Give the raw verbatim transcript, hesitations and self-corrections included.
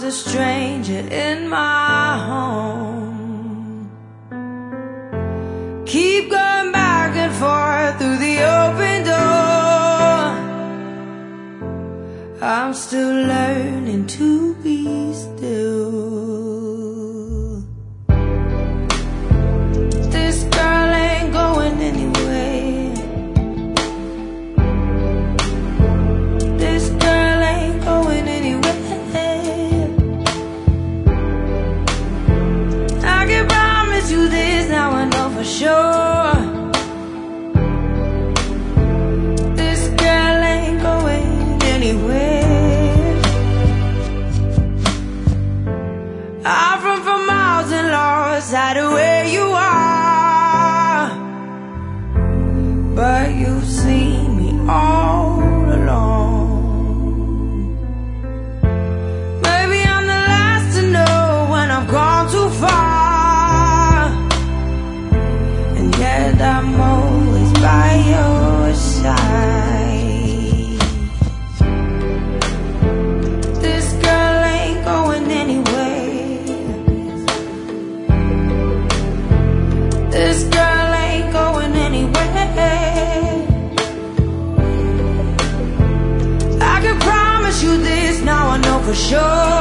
a stranger in my home. Keep going back and forth through the open door. I'm still learning to be still. This girl ain't going anywhere. This girl ain't going anywhere. I can promise you this, now I know for sure. This girl ain't going anywhere. I've run for miles and lost sight of where you are, but you've seen me all along. Maybe I'm the last to know when I've gone too far, and yet I'm always by your side. This girl ain't going anywhere. This girl ain't going anywhere. I can promise you this, now I know for sure.